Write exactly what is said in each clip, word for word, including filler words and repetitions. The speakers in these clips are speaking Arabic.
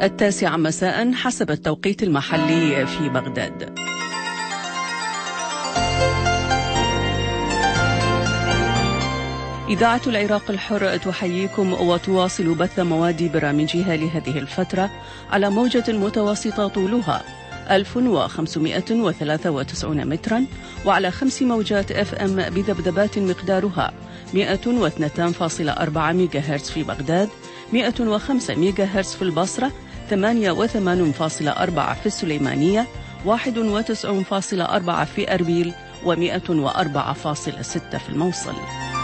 التاسعة مساء حسب التوقيت المحلي في بغداد. إذاعة العراق الحر تحييكم وتواصل بث مواد برامجها لهذه الفترة على موجة متوسطة طولها ألف وخمسمائة وثلاثة وتسعين مترا وعلى خمس موجات اف ام بذبذبات مقدارها مئة واثنين فاصلة أربعة ميجا هرتز في بغداد، مئة وخمسة ميجا هرتز في البصرة، ثمانية وثمانين فاصلة أربعة في السليمانية، واحد وتسعين فاصلة أربعة في أربيل، ومئة وأربعة فاصلة ستة في الموصل.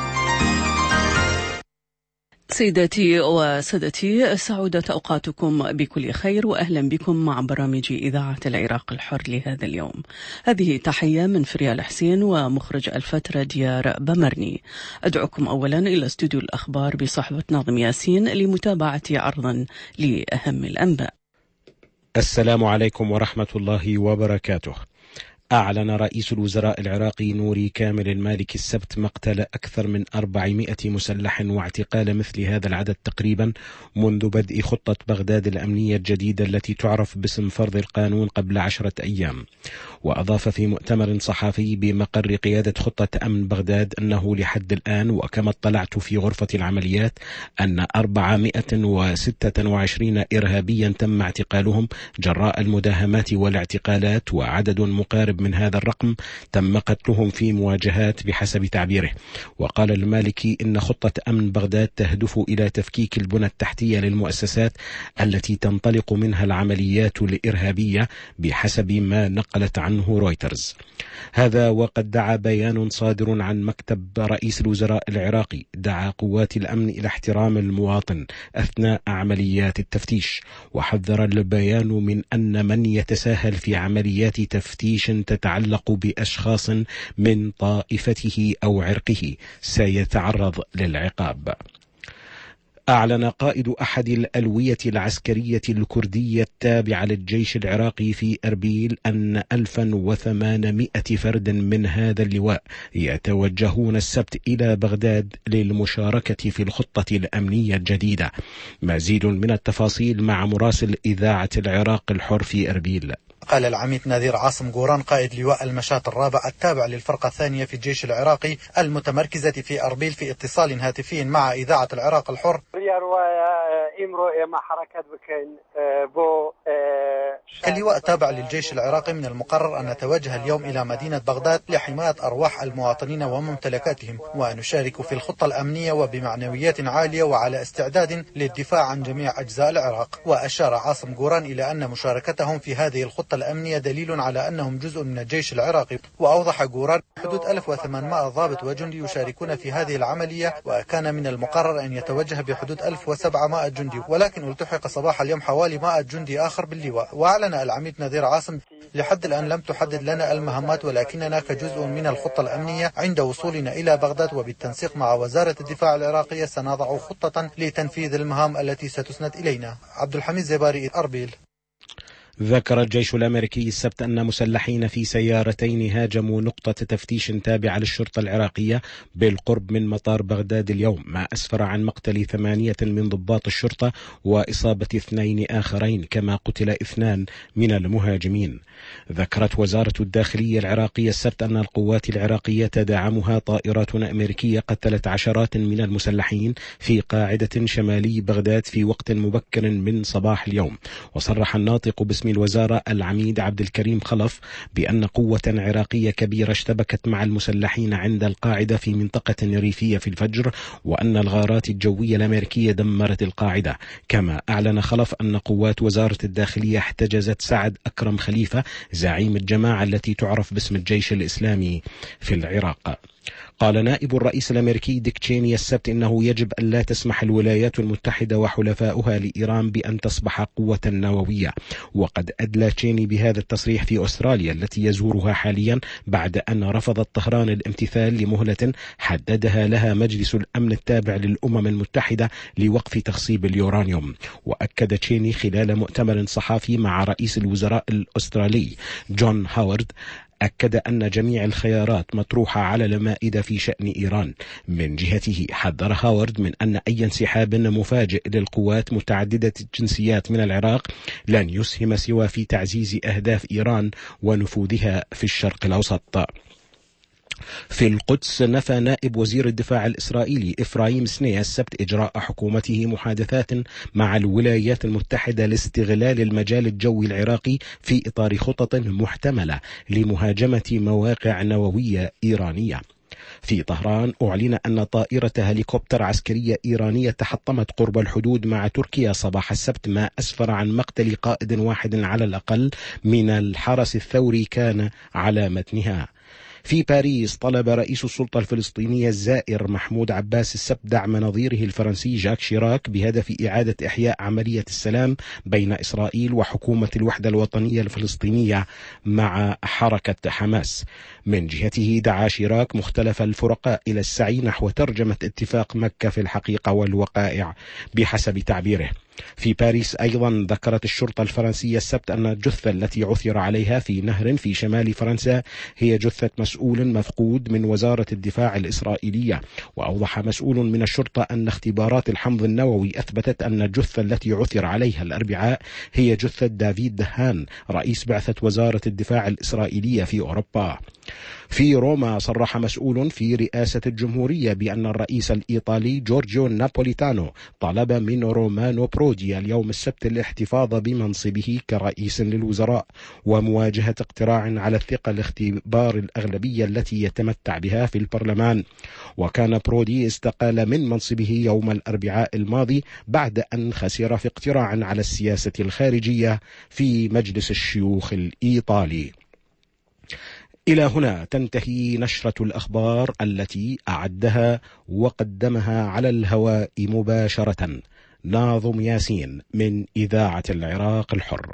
سيداتي وسادتي، سعودت أوقاتكم بكل خير وأهلا بكم مع برامج إذاعة العراق الحر لهذا اليوم. هذه تحية من فريال حسين ومخرج الفترة ديار بمرني. أدعوكم أولا إلى استوديو الأخبار بصحبة ناظم ياسين لمتابعة عرضا لأهم الأنباء. السلام عليكم ورحمة الله وبركاته. أعلن رئيس الوزراء العراقي نوري كامل المالكي السبت مقتل أكثر من أربعمائة مسلح واعتقال مثل هذا العدد تقريبا منذ بدء خطة بغداد الأمنية الجديدة التي تعرف باسم فرض القانون قبل عشرة أيام. وأضاف في مؤتمر صحفي بمقر قيادة خطة أمن بغداد أنه لحد الآن وكما اطلعت في غرفة العمليات أن أربعمائة وستة وعشرين إرهابيا تم اعتقالهم جراء المداهمات والاعتقالات، وعدد مقارب من هذا الرقم تم قتلهم في مواجهات بحسب تعبيره. وقال المالكي إن خطة أمن بغداد تهدف إلى تفكيك البنى التحتية للمؤسسات التي تنطلق منها العمليات الإرهابية بحسب ما نقلت عنه رويترز. هذا وقد دعا بيان صادر عن مكتب رئيس الوزراء العراقي دعا قوات الأمن إلى احترام المواطن أثناء عمليات التفتيش، وحذر البيان من أن من يتساهل في عمليات تفتيش تتعلق بأشخاص من طائفته أو عرقه سيتعرض للعقاب. أعلن قائد أحد الألوية العسكرية الكردية التابعة للجيش العراقي في أربيل أن ألف وثمانمائة فرد من هذا اللواء يتوجهون السبت إلى بغداد للمشاركة في الخطة الأمنية الجديدة. مزيد من التفاصيل مع مراسل إذاعة العراق الحر في أربيل. قال العميد نذير عاصم قوران قائد لواء المشاة الرابع التابع للفرقة الثانية في الجيش العراقي المتمركزة في أربيل في اتصال هاتفي مع إذاعة العراق الحر: كلواء تابع للجيش العراقي من المقرر أن نتوجه اليوم إلى مدينة بغداد لحماية أرواح المواطنين وممتلكاتهم، ونشارك في الخطة الأمنية وبمعنويات عالية وعلى استعداد للدفاع عن جميع أجزاء العراق. وأشار عاصم قوران إلى أن مشاركتهم في هذه الخطة الأمنية دليل على أنهم جزء من الجيش العراقي. وأوضح قوران حدود ألف وثمانمائة ضابط وجندي يشاركون في هذه العملية، وكان من المقرر أن يتوجه بحدود ألف وسبعمائة جندي، ولكن التحق صباح اليوم حوالي مائة جندي آخر باللواء. وأعلن العميد نذير عاصم: لحد الآن لم تحدد لنا المهمات، ولكننا كجزء من الخطة الأمنية عند وصولنا إلى بغداد وبالتنسيق مع وزارة الدفاع العراقية سنضع خطة لتنفيذ المهام التي ستسند إلينا. عبد الحميد زباري، أربيل. ذكر الجيش الأمريكي السبت أن مسلحين في سيارتين هاجموا نقطة تفتيش تابعة للشرطة العراقية بالقرب من مطار بغداد اليوم، ما أسفر عن مقتل ثمانية من ضباط الشرطة وإصابة اثنين آخرين، كما قتل اثنان من المهاجمين. ذكرت وزارة الداخلية العراقية السبت أن القوات العراقية تدعمها طائرات أمريكية قتلت عشرات من المسلحين في قاعدة شمالي بغداد في وقت مبكر من صباح اليوم. وصرح الناطق باسم الوزارة العميد عبد الكريم خلف بأن قوة عراقية كبيرة اشتبكت مع المسلحين عند القاعدة في منطقة ريفية في الفجر، وأن الغارات الجوية الأمريكية دمرت القاعدة. كما أعلن خلف أن قوات وزارة الداخلية احتجزت سعد أكرم خليفة زعيم الجماعة التي تعرف باسم الجيش الإسلامي في العراق. قال نائب الرئيس الأمريكي ديك تشيني السبت إنه يجب أن لا تسمح الولايات المتحدة وحلفاؤها لإيران بأن تصبح قوة نووية. وقد أدلى تشيني بهذا التصريح في أستراليا التي يزورها حاليا بعد أن رفضت طهران الامتثال لمهلة حددها لها مجلس الأمن التابع للأمم المتحدة لوقف تخصيب اليورانيوم. وأكد تشيني خلال مؤتمر صحفي مع رئيس الوزراء الأسترالي جون هاورد أكد أن جميع الخيارات مطروحة على المائدة في شأن إيران. من جهته حذر هاورد من أن أي انسحاب مفاجئ للقوات متعددة الجنسيات من العراق لن يسهم سوى في تعزيز أهداف إيران ونفوذها في الشرق الأوسط. في القدس نفى نائب وزير الدفاع الإسرائيلي إفرايم سنيا السبت إجراء حكومته محادثات مع الولايات المتحدة لاستغلال المجال الجوي العراقي في إطار خطط محتملة لمهاجمة مواقع نووية إيرانية. في طهران أعلن أن طائرة هليكوبتر عسكرية إيرانية تحطمت قرب الحدود مع تركيا صباح السبت، ما أسفر عن مقتل قائد واحد على الأقل من الحرس الثوري كان على متنها. في باريس طلب رئيس السلطة الفلسطينية الزائر محمود عباس السبت دعم نظيره الفرنسي جاك شيراك بهدف إعادة إحياء عملية السلام بين إسرائيل وحكومة الوحدة الوطنية الفلسطينية مع حركة حماس. من جهته دعا شيراك مختلف الفرقاء إلى السعي نحو ترجمة اتفاق مكة في الحقيقة والوقائع بحسب تعبيره. في باريس أيضا ذكرت الشرطة الفرنسية السبت أن الجثة التي عثر عليها في نهر في شمال فرنسا هي جثة مسؤول مفقود من وزارة الدفاع الإسرائيلية. وأوضح مسؤول من الشرطة أن اختبارات الحمض النووي أثبتت أن الجثة التي عثر عليها الأربعاء هي جثة دافيد دهان رئيس بعثة وزارة الدفاع الإسرائيلية في أوروبا. في روما صرح مسؤول في رئاسة الجمهورية بأن الرئيس الإيطالي جورجيو نابوليتانو طلب من رومانو برودي اليوم السبت الاحتفاظ بمنصبه كرئيس للوزراء ومواجهة اقتراع على الثقة لاختبار الأغلبية التي يتمتع بها في البرلمان. وكان برودي استقال من منصبه يوم الأربعاء الماضي بعد أن خسر في اقتراع على السياسة الخارجية في مجلس الشيوخ الإيطالي. إلى هنا تنتهي نشرة الأخبار التي أعدها وقدمها على الهواء مباشرة ناظم ياسين من إذاعة العراق الحر.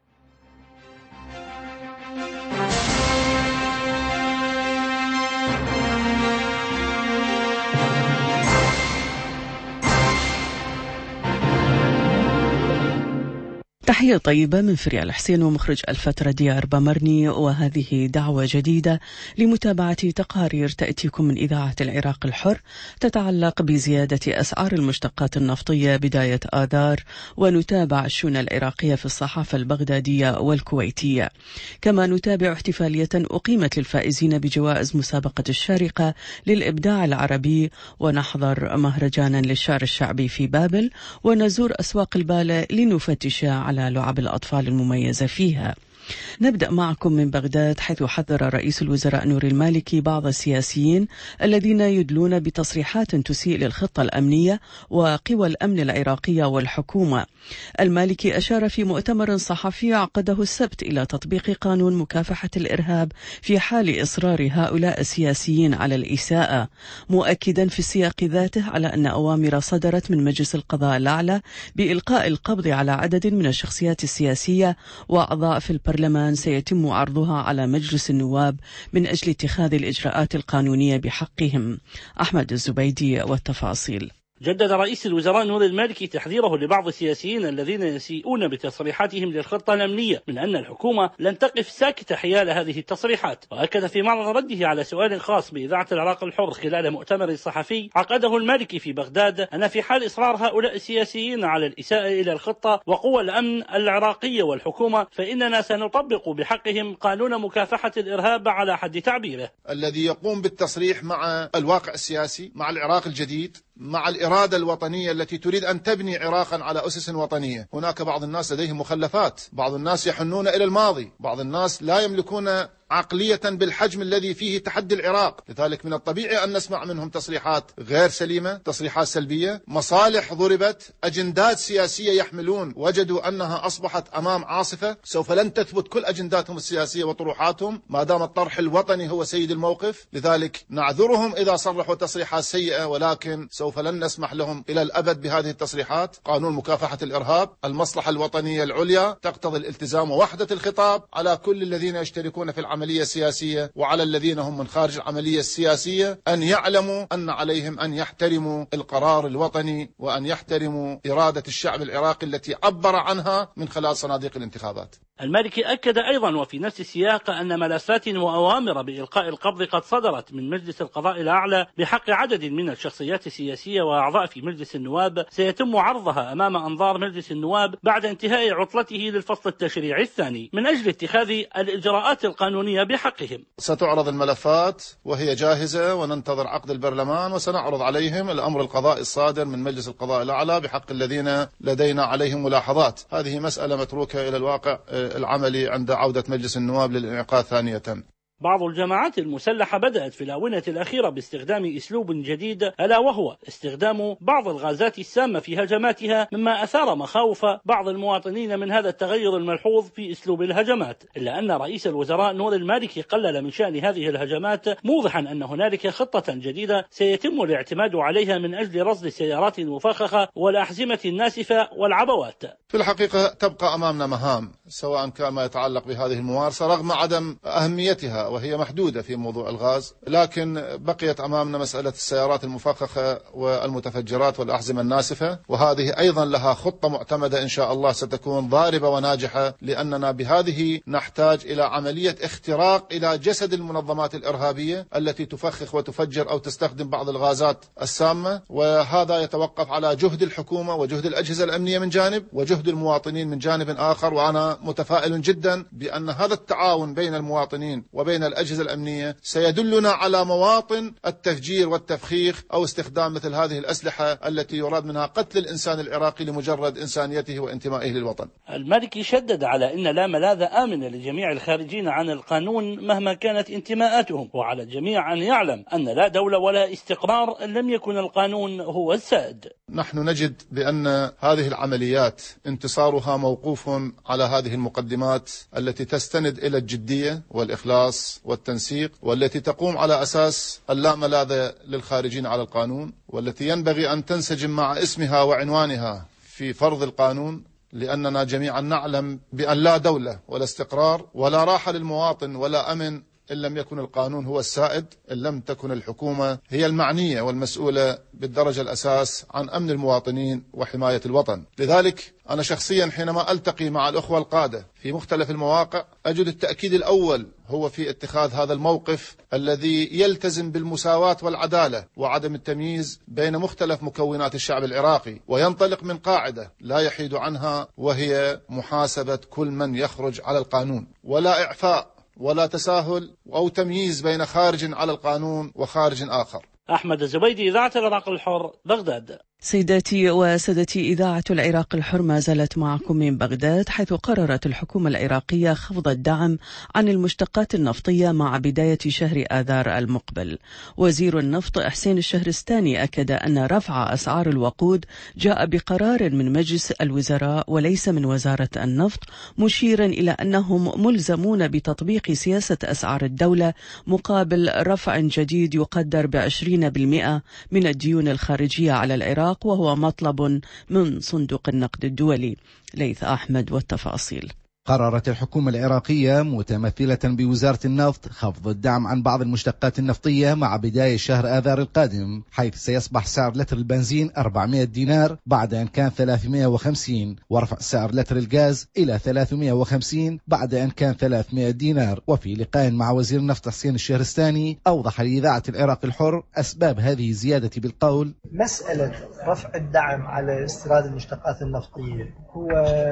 تحية طيبة من فريال حسين ومخرج الفترة ديار بمرني، وهذه دعوة جديدة لمتابعة تقارير تأتيكم من إذاعة العراق الحر تتعلق بزيادة أسعار المشتقات النفطية بداية آذار، ونتابع الشؤون العراقية في الصحافة البغدادية والكويتية. كما نتابع احتفالية أقيمت للفائزين بجوائز مسابقة الشارقة للإبداع العربي، ونحضر مهرجانا للشعر الشعبي في بابل، ونزور أسواق البالة لنفتش على لعب الأطفال المميزة فيها. نبدأ معكم من بغداد، حيث حذر رئيس الوزراء نوري المالكي بعض السياسيين الذين يدلون بتصريحات تسيء للخطة الأمنية وقوى الأمن العراقية والحكومة. المالكي أشار في مؤتمر صحفي عقده السبت إلى تطبيق قانون مكافحة الإرهاب في حال إصرار هؤلاء السياسيين على الإساءة، مؤكدا في السياق ذاته على أن أوامر صدرت من مجلس القضاء الأعلى بإلقاء القبض على عدد من الشخصيات السياسية وأعضاء في البرلمان سيتم عرضها على مجلس النواب من أجل اتخاذ الإجراءات القانونية بحقهم. أحمد الزبيدي والتفاصيل. جدد رئيس الوزراء نوري المالكي تحذيره لبعض السياسيين الذين يسيئون بتصريحاتهم للخطة الأمنية من أن الحكومة لن تقف ساكتة حيال هذه التصريحات. وأكد في معرض رده على سؤال خاص بإذاعة العراق الحر خلال مؤتمر صحفي عقده المالكي في بغداد أن في حال إصرار هؤلاء السياسيين على الإساءة إلى الخطة وقوى الأمن العراقية والحكومة فإننا سنطبق بحقهم قانون مكافحة الإرهاب على حد تعبيره. الذي يقوم بالتصريح مع الواقع السياسي، مع العراق الجديد، مع الإرادة الوطنية التي تريد أن تبني عراقا على أسس وطنية. هناك بعض الناس لديهم مخلفات، بعض الناس يحنون إلى الماضي، بعض الناس لا يملكون عقلية بالحجم الذي فيه تحدي العراق. لذلك من الطبيعي أن نسمع منهم تصريحات غير سليمة، تصريحات سلبية، مصالح ضربت، أجندات سياسية يحملون وجدوا أنها أصبحت أمام عاصفة. سوف لن تثبت كل أجنداتهم السياسية وطروحاتهم ما دام الطرح الوطني هو سيد الموقف. لذلك نعذرهم إذا صرحوا تصريحات سيئة، ولكن سوف لن نسمح لهم إلى الأبد بهذه التصريحات. قانون مكافحة الإرهاب، المصلحة الوطنية العليا تقتضي الالتزام ووحدة الخطاب على كل الذين يشتركون في العمل العملية السياسية، وعلى الذين هم من خارج العملية السياسية أن يعلموا أن عليهم أن يحترموا القرار الوطني وأن يحترموا إرادة الشعب العراقي التي عبر عنها من خلال صناديق الانتخابات. المالكي أكد أيضا وفي نفس السياق أن ملفات وأوامر بإلقاء القبض قد صدرت من مجلس القضاء الأعلى بحق عدد من الشخصيات السياسية وأعضاء في مجلس النواب سيتم عرضها أمام أنظار مجلس النواب بعد انتهاء عطلته للفصل التشريعي الثاني من أجل اتخاذ الإجراءات القانونية بحقهم. ستعرض الملفات وهي جاهزة وننتظر عقد البرلمان وسنعرض عليهم الأمر القضائي الصادر من مجلس القضاء الأعلى بحق الذين لدينا عليهم ملاحظات. هذه مسألة متروكة إلى الواقع العملي عند عودة مجلس النواب للإنعقاد ثانية. بعض الجماعات المسلحة بدأت في الآونة الأخيرة باستخدام أسلوب جديد ألا وهو استخدام بعض الغازات السامة في هجماتها، مما أثار مخاوف بعض المواطنين من هذا التغير الملحوظ في أسلوب الهجمات، إلا أن رئيس الوزراء نور المالكي قلل من شأن هذه الهجمات، موضحا أن هنالك خطة جديدة سيتم الاعتماد عليها من أجل رصد السيارات المفخخة والأحزمة الناسفة والعبوات. في الحقيقة تبقى أمامنا مهام سواء كان ما يتعلق بهذه الممارسة رغم عدم أهميتها وهي محدودة في موضوع الغاز، لكن بقيت أمامنا مسألة السيارات المفخخة والمتفجرات والأحزمة الناسفة، وهذه أيضا لها خطة معتمدة إن شاء الله ستكون ضاربة وناجحة، لأننا بهذه نحتاج إلى عملية اختراق إلى جسد المنظمات الإرهابية التي تفخخ وتفجر أو تستخدم بعض الغازات السامة، وهذا يتوقف على جهد الحكومة وجهد الأجهزة الأمنية من جانب وجهد المواطنين من جانب آخر. وأنا متفائل جدا بأن هذا التعاون بين المواطنين وبين الأجهزة الأمنية سيدلنا على مواطن التفجير والتفخيخ أو استخدام مثل هذه الأسلحة التي يراد منها قتل الإنسان العراقي لمجرد إنسانيته وانتمائه للوطن. المالكي شدد على أن لا ملاذ آمن لجميع الخارجين عن القانون مهما كانت انتماءاتهم، وعلى الجميع أن يعلم أن لا دولة ولا استقرار لم يكن القانون هو السائد. نحن نجد بأن هذه العمليات انتصارها موقوف على هذه المقدمات التي تستند إلى الجدية والإخلاص والتنسيق، والتي تقوم على أساس اللاملاذ للخارجين على القانون، والتي ينبغي أن تنسجم مع اسمها وعنوانها في فرض القانون، لأننا جميعا نعلم بأن لا دولة ولا استقرار ولا راحة للمواطن ولا أمن إن لم يكن القانون هو السائد، إن لم تكن الحكومة هي المعنية والمسؤولة بالدرجة الأساس عن أمن المواطنين وحماية الوطن. لذلك أنا شخصيا حينما ألتقي مع الأخوة القادة في مختلف المواقع أجد التأكيد الأول هو في اتخاذ هذا الموقف الذي يلتزم بالمساواة والعدالة وعدم التمييز بين مختلف مكونات الشعب العراقي، وينطلق من قاعدة لا يحيد عنها وهي محاسبة كل من يخرج على القانون، ولا إعفاء ولا تساهل أو تمييز بين خارج على القانون وخارج آخر. أحمد الزبيدي، إذاعة العراق الحر، بغداد. سيداتي وسادتي، إذاعة العراق الحر ما زالت معكم من بغداد، حيث قررت الحكومة العراقية خفض الدعم عن المشتقات النفطية مع بداية شهر آذار المقبل. وزير النفط حسين الشهرستاني أكد أن رفع أسعار الوقود جاء بقرار من مجلس الوزراء وليس من وزارة النفط، مشيرا إلى أنهم ملزمون بتطبيق سياسة أسعار الدولة مقابل رفع جديد يقدر بعشرين بالمئة من الديون الخارجية على العراق، وهو مطلب من صندوق النقد الدولي. ليث أحمد والتفاصيل. قررت الحكومة العراقية متمثلة بوزارة النفط خفض الدعم عن بعض المشتقات النفطية مع بداية شهر آذار القادم، حيث سيصبح سعر لتر البنزين أربعمائة دينار بعد أن كان ثلاثمائة وخمسين، ورفع سعر لتر الغاز إلى ثلاثمائة وخمسين بعد أن كان ثلاثمائة دينار. وفي لقاء مع وزير النفط حسين الشهرستاني أوضح لإذاعة العراق الحر أسباب هذه الزيادة بالقول: مسألة رفع الدعم على استيراد المشتقات النفطية هو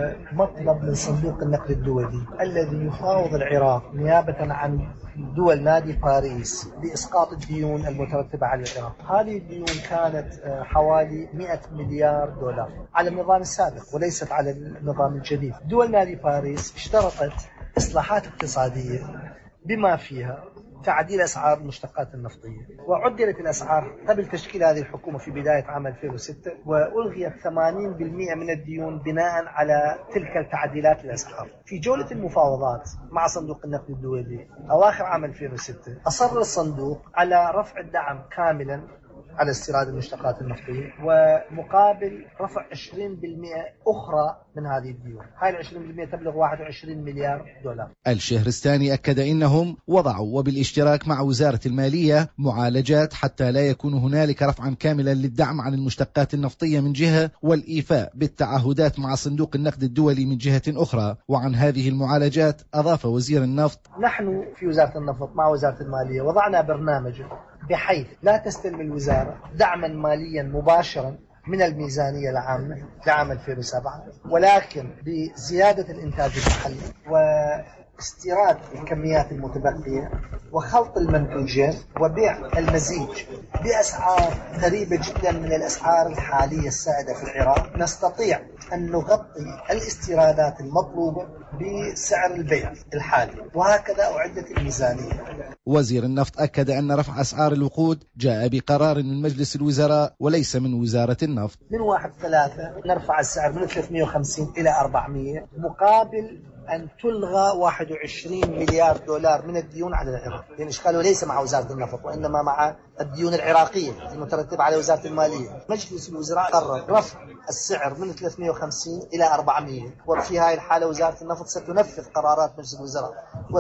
مطلب من صندوق النقد الدولي الذي يفاوض العراق نيابة عن دول نادي باريس بإسقاط الديون المترتبة على العراق. هذه الديون كانت حوالي مئة مليار دولار على النظام السابق وليست على النظام الجديد. دول نادي باريس اشترطت إصلاحات اقتصادية بما فيها تعديل أسعار المشتقات النفطية، وعدلت الأسعار قبل تشكيل هذه الحكومة في بداية عام ألفين وستة، وألغيت ثمانين بالمئة من الديون بناء على تلك التعديلات الأسعار. في جولة المفاوضات مع صندوق النقد الدولي أواخر عام ألفين وستة أصر الصندوق على رفع الدعم كاملا على استيراد المشتقات النفطية، ومقابل رفع عشرين بالمئة أخرى من هذه الديون. هاي العشرين بالمئة تبلغ واحد وعشرين مليار دولار. الشهرستاني أكد إنهم وضعوا وبالاشتراك مع وزارة المالية معالجات حتى لا يكون هنالك رفعا كاملا للدعم عن المشتقات النفطية من جهة، والإيفاء بالتعهدات مع صندوق النقد الدولي من جهة أخرى. وعن هذه المعالجات أضاف وزير النفط: نحن في وزارة النفط مع وزارة المالية وضعنا برنامج بحيث لا تستلم الوزارة دعما ماليا مباشرا من الميزانية العامة لعام ألفين وسبعة، ولكن بزيادة الإنتاج المحلي واستيراد الكميات المتبقية وخلط المنتوجين وبيع المزيج بأسعار قريبة جدا من الأسعار الحالية السائدة في العراق، نستطيع أن نغطي الاستيرادات المطلوبة بسعر البيع الحالي، وهكذا أعدت الميزانية. وزير النفط أكد أن رفع أسعار الوقود جاء بقرار من مجلس الوزراء وليس من وزارة النفط. من واحد ثلاثة نرفع السعر من ثلاثمئة وخمسين إلى أربعمئة مقابل أن تلغى واحد وعشرين مليار دولار من الديون على العراق. يعني إشكاله ليس مع وزارة النفط وإنما مع الديون العراقية المترتبة على وزارة المالية. مجلس الوزراء قرر رفع السعر من ثلاثمئة وخمسين إلى أربعمئة، وفي هذه الحالة وزارة النفط ستنفذ قرارات مجلس الوزراء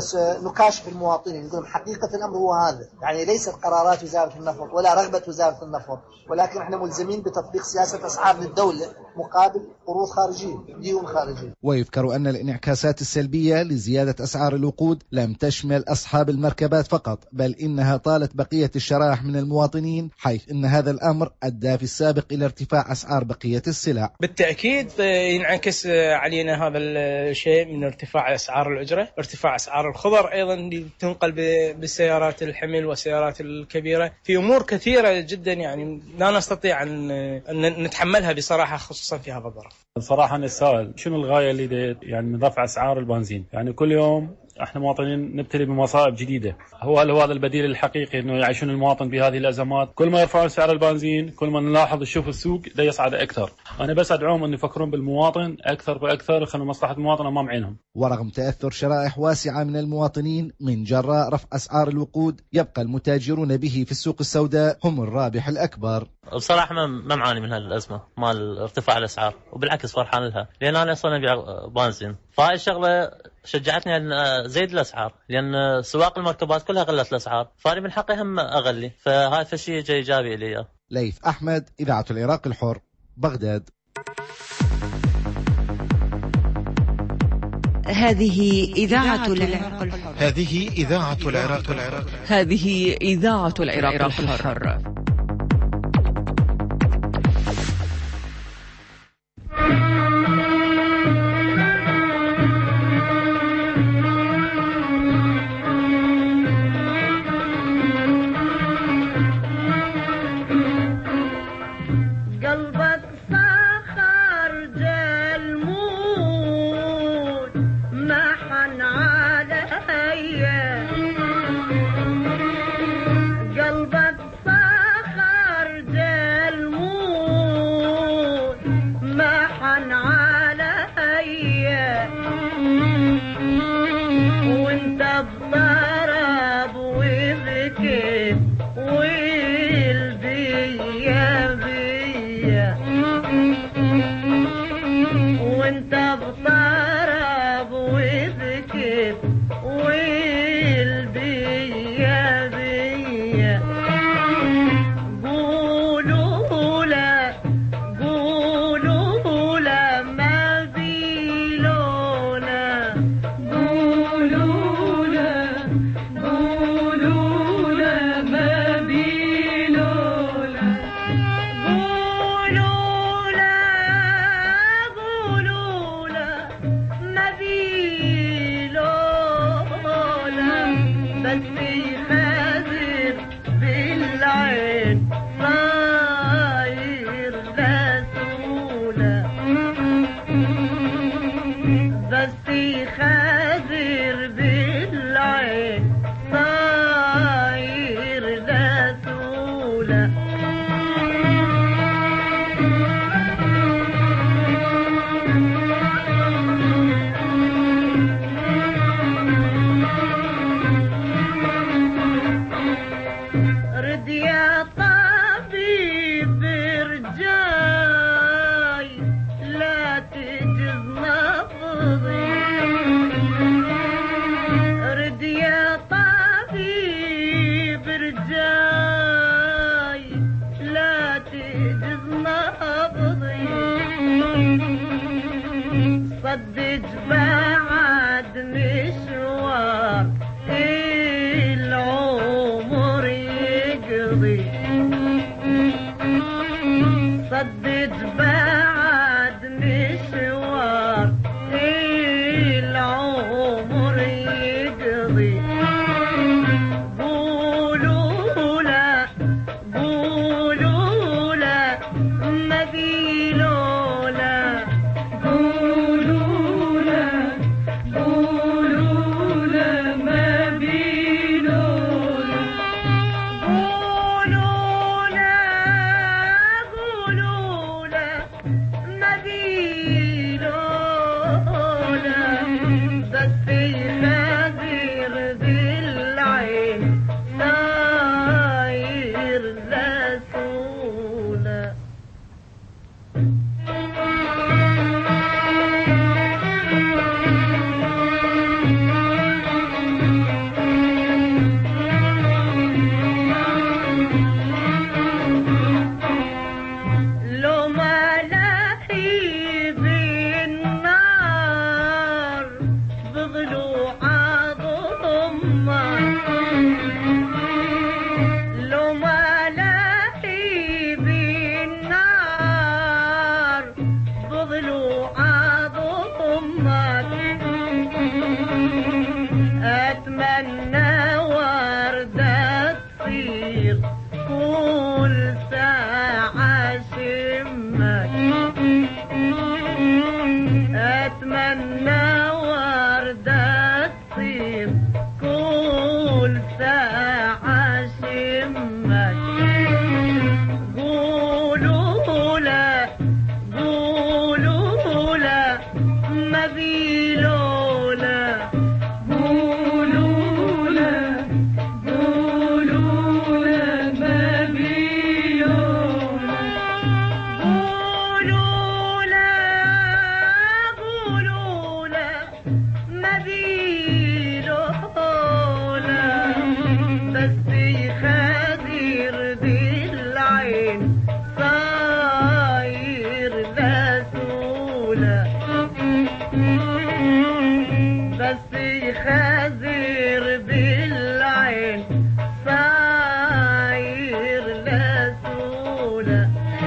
وسنكاشف المواطنين نقول حقيقة الأمر هو هذا. يعني ليست قرارات وزارة النفط ولا رغبة وزارة النفط، ولكن احنا ملزمين بتطبيق سياسة أسعار للدولة مقابل قروض خارجية، ديون خارجية. ويذكر أن الانعكاسات السلبية لزيادة أسعار الوقود لم تشمل أصحاب المركبات فقط، بل إنها طالت بقية الشرائح من المواطنين، حيث إن هذا الأمر أدى في السابق إلى ارتفاع أسعار بقية السلع. بالتأكيد ينعكس علينا هذا الشيء من ارتفاع أسعار الأجرة، ارتفاع أسعار الخضر أيضا اللي تنقل بالسيارات الحمل والسيارات الكبيرة، في أمور كثيرة جدا يعني لا نستطيع أن نتحملها بصراحة، خصوصا في هذا الظرف. صراحة نسأل شنو الغاية اللي يعني من رفع أسعار البنزين؟ يعني كل يوم احنا مواطنين نبتلي بمصائب جديدة. هو هل هو هذا البديل الحقيقي انه يعيشون المواطن بهذه الازمات؟ كل ما يرفعون سعر البنزين كل ما نلاحظ نشوف السوق ده يصعد اكثر. انا بس ادعوهم ان يفكرون بالمواطن اكثر باكثر، يخلوا مصلحة المواطن امام عينهم. ورغم تأثر شرائح واسعة من المواطنين من جراء رفع اسعار الوقود، يبقى المتاجرون به في السوق السوداء هم الرابح الاكبر. بصراحة ما معاني من هذه الازمة مال ارتفاع الاسعار، وبالعكس فرحان لها، لان انا اصلا ابيع بنزين، فهاي الشغلة شجعتني أن زيد الأسعار، لأن سواق المركبات كلها غلت الأسعار، فأنا من حقي هم أغلي، فهذا الشيء جاي إيجابي لي. ليث أحمد، إذاعة العراق الحر، بغداد. هذه إذاعة العراق الحر. هذه إذاعة العراق الحر. هذه إذاعة العراق الحر. قولوا صدق بعد مشوار العمر يقضي، صدق بعد مشوار العمر يقضي. قولوا لا قولوا لا ما بيلو لا، قولوا لا قولوا لا ما بيلو لا، قولوا لا قولوا لا ما بيلو لا، بس يخدر بالعين صاير لسولا. لو ما لهيب النار بضلوع ضمّا، لو ما لهيب النار بضلوع ضمّا، أتمنى وردة تصير كل ساعة شمك، أتمنى وردة تصير كل ساعة شمك. قولوا لا قولوا لا ما بيلو لا، قولوا لا قولوا لا ما بيلو لا، قولوا لا قولوا لا ما بيلو لا، بس يخدر بالعين صاير لسولا، بس يخدر بالعين صاير لسولا.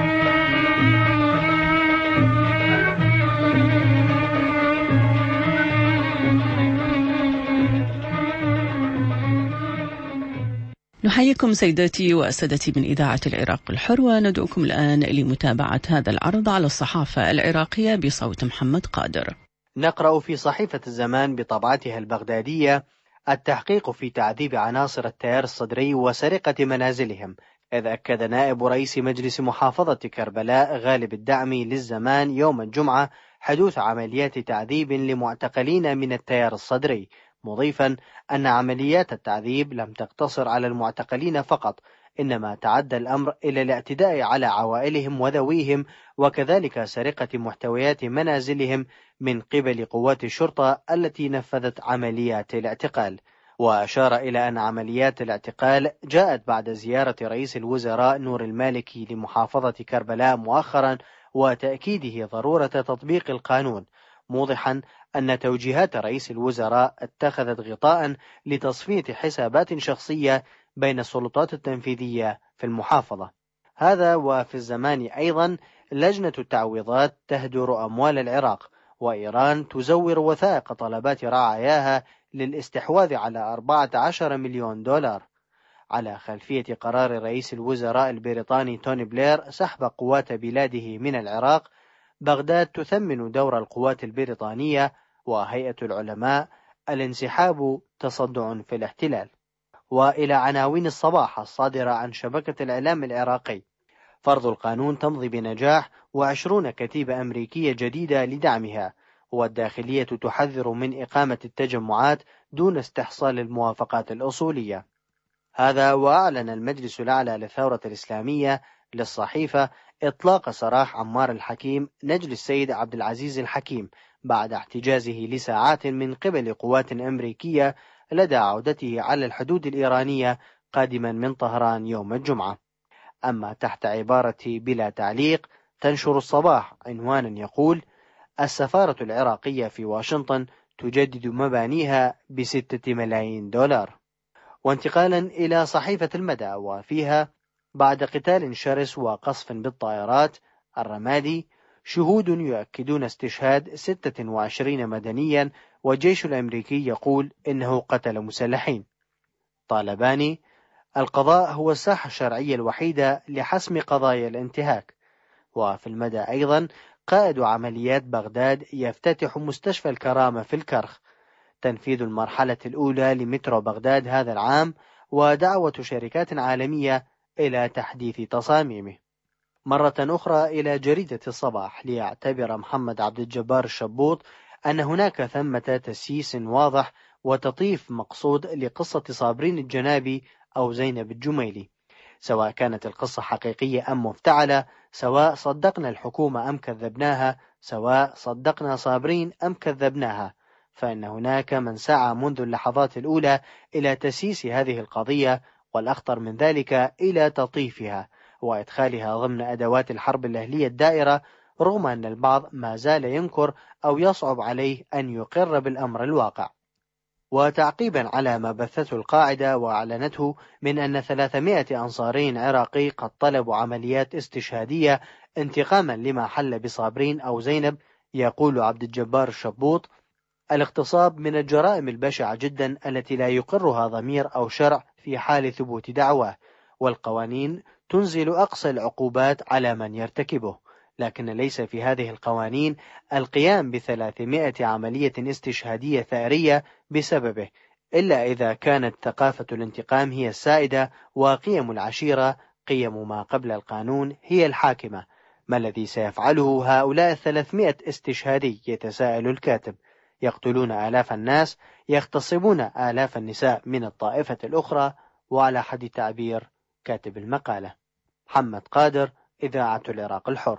نحييكم سيداتي وسادتي من إذاعة العراق الحر، وندعوكم الآن لمتابعة هذا العرض على الصحافة العراقية بصوت محمد قادر. نقرأ في صحيفة الزمان بطبعتها البغدادية: التحقيق في تعذيب عناصر التيار الصدري وسرقة منازلهم، إذ أكد نائب رئيس مجلس محافظة كربلاء غالب الدعمي للزمان يوم الجمعة حدوث عمليات تعذيب لمعتقلين من التيار الصدري، مضيفا أن عمليات التعذيب لم تقتصر على المعتقلين فقط، إنما تعدى الأمر إلى الاعتداء على عوائلهم وذويهم، وكذلك سرقة محتويات منازلهم من قبل قوات الشرطة التي نفذت عمليات الاعتقال. وأشار إلى أن عمليات الاعتقال جاءت بعد زيارة رئيس الوزراء نور المالكي لمحافظة كربلاء مؤخرا، وتأكيده ضرورة تطبيق القانون، موضحا أن توجيهات رئيس الوزراء اتخذت غطاء لتصفية حسابات شخصية بين السلطات التنفيذية في المحافظة. هذا وفي الزمان أيضا: لجنة التعويضات تهدر أموال العراق، وإيران تزور وثائق طلبات رعاياها للاستحواذ على أربعة عشر مليون دولار. على خلفية قرار رئيس الوزراء البريطاني توني بلير سحب قوات بلاده من العراق، بغداد تثمن دور القوات البريطانية، وهيئة العلماء: الانسحاب تصدع في الاحتلال. وإلى عناوين الصباح الصادرة عن شبكة الإعلام العراقي: فرض القانون تمضي بنجاح، وعشرون كتيبة أمريكية جديدة لدعمها، والداخلية تحذر من إقامة التجمعات دون استحصال الموافقات الأصولية. هذا وأعلن المجلس الأعلى للثورة الإسلامية للصحيفة إطلاق سراح عمار الحكيم نجل السيد عبد العزيز الحكيم بعد احتجازه لساعات من قبل قوات أمريكية لدى عودته على الحدود الإيرانية قادما من طهران يوم الجمعة. أما تحت عبارة بلا تعليق، تنشر الصباح عنوانا يقول: السفارة العراقية في واشنطن تجدد مبانيها بستة ملايين دولار. وانتقالا إلى صحيفة المدى وفيها: بعد قتال شرس وقصف بالطائرات الرمادي، شهود يؤكدون استشهاد ستة وعشرين مدنيا، والجيش الأمريكي يقول إنه قتل مسلحين. طالباني: القضاء هو الساحة الشرعية الوحيدة لحسم قضايا الانتهاك. وفي المدى أيضا: قائد عمليات بغداد يفتتح مستشفى الكرامة في الكرخ، تنفيذ المرحلة الأولى لمترو بغداد هذا العام، ودعوة شركات عالمية إلى تحديث تصاميمه. مرة أخرى إلى جريدة الصباح، ليعتبر محمد عبد الجبار الشبوط أن هناك ثمة تسييس واضح وتطيف مقصود لقصة صابرين الجنابي أو زينب الجميلي، سواء كانت القصة حقيقية أم مفتعلة، سواء صدقنا الحكومة أم كذبناها، سواء صدقنا صابرين أم كذبناها، فإن هناك من سعى منذ اللحظات الأولى إلى تسييس هذه القضية، والأخطر من ذلك إلى تطيفها وإدخالها ضمن أدوات الحرب الأهلية الدائرة، رغم أن البعض ما زال ينكر أو يصعب عليه أن يقر بالأمر الواقع. وتعقيبا على ما بثته القاعدة وأعلنته من أن ثلاثمائة أنصاري عراقي قد طلبوا عمليات استشهادية انتقاما لما حل بصابرين أو زينب، يقول عبد الجبار الشبوط: الاغتصاب من الجرائم البشعة جدا التي لا يقرها ضمير أو شرع في حال ثبوت دعواه، والقوانين تنزل أقصى العقوبات على من يرتكبه، لكن ليس في هذه القوانين القيام بثلاثمائة عملية استشهادية ثأرية بسببه، إلا إذا كانت ثقافة الانتقام هي السائدة وقيم العشيرة، قيم ما قبل القانون، هي الحاكمة. ما الذي سيفعله هؤلاء الثلاثمائة استشهادي؟ يتساءل الكاتب. يقتلون آلاف الناس، يغتصبون آلاف النساء من الطائفة الأخرى، وعلى حد تعبير كاتب المقالة. محمد قادر، إذاعة العراق الحر.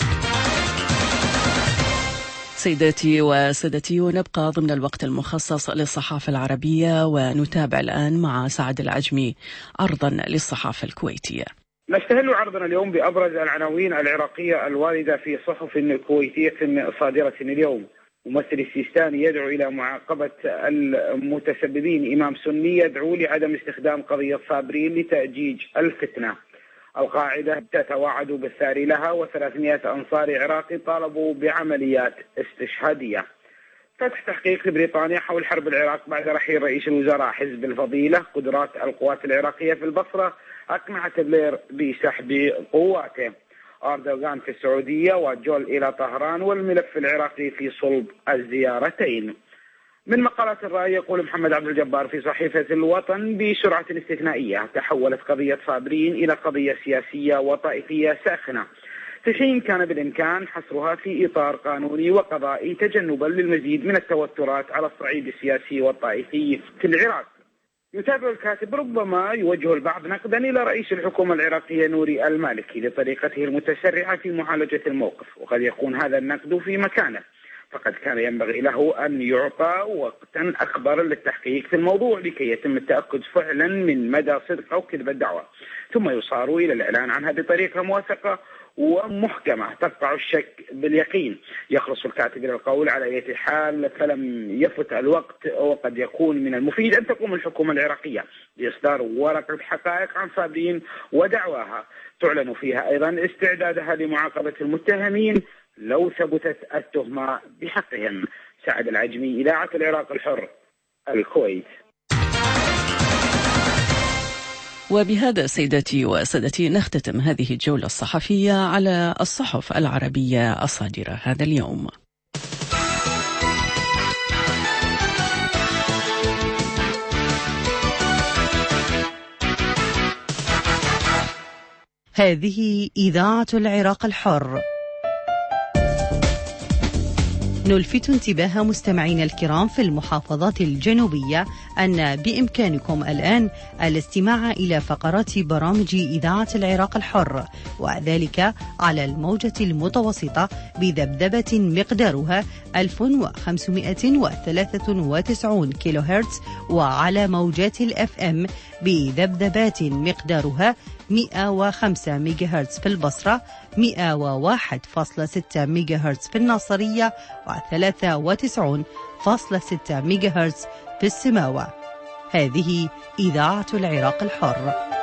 سيداتي وسادتي، ونبقى ضمن الوقت المخصص للصحافة العربية، ونتابع الآن مع سعد العجمي عرضا للصحافة الكويتية. نستهل عرضنا اليوم بأبرز العناوين العراقية الواردة في صحف كويتية صادرة اليوم. ممثل السيستاني يدعو إلى معاقبة المتسببين. إمام سني يدعو لعدم استخدام قضية صابرين لتأجيج الفتنة. القاعدة تتوعد بالثار لها، وثلاثمائة أنصار عراقي طالبوا بعمليات استشهادية. فتح تحقيق لبريطانيا حول حرب العراق بعد رحيل رئيس الوزراء. حزب الفضيلة: قدرات القوات العراقية في البصرة أقنعت بلير بسحب قواته. أردوغان في السعودية وجول إلى طهران، والملف العراقي في صلب الزيارتين. من مقالات الرأي يقول محمد عبد الجبار في صحيفة الوطن: بسرعة استثنائية تحولت قضية صابرين إلى قضية سياسية وطائفية ساخنة، في حين كان بالإمكان حصرها في إطار قانوني وقضائي، تجنبا للمزيد من التوترات على الصعيد السياسي والطائفي في العراق. يتابع الكاتب: ربما يوجه البعض نقدا إلى رئيس الحكومة العراقية نوري المالكي لطريقته المتسرعة في معالجة الموقف، وقد يكون هذا النقد في مكانه، فقد كان ينبغي له أن يعطى وقتا أكبر للتحقيق في الموضوع لكي يتم التأكد فعلا من مدى صدق أو كذب الدعوة، ثم يصار إلى الإعلان عنها بطريقة موثقة ومحكمة تقطع الشك باليقين. يخلص الكاتب إلى القول: على أي حال فلم يفت الوقت، وقد يكون من المفيد أن تقوم الحكومة العراقية بإصدار ورقة حقائق عن صابرين ودعواها تعلن فيها أيضا استعدادها لمعاقبة المتهمين لو ثبتت التهمة بحقهم. سعد العجمي، إذاعة العراق الحر، الكويت. وبهذا سيداتي وسادتي نختتم هذه الجولة الصحفية على الصحف العربية الصادرة هذا اليوم. هذه إذاعة العراق الحر. نلفت انتباه مستمعينا الكرام في المحافظات الجنوبية أن بإمكانكم الآن الاستماع إلى فقرات برامج إذاعة العراق الحر، وذلك على الموجة المتوسطة بذبذبة مقدارها ألف وخمسمائة وثلاثة وتسعين كيلو هرتز، وعلى موجات الأف أم بذبذبات مقدارها مئة وخمسة ميجاهرتز في البصرة، مئة وواحد فاصلة ستة ميجاهرتز في الناصرية، وثلاثة وتسعين فاصلة ستة ميجاهرتز في السماوة. هذه إذاعة العراق الحر.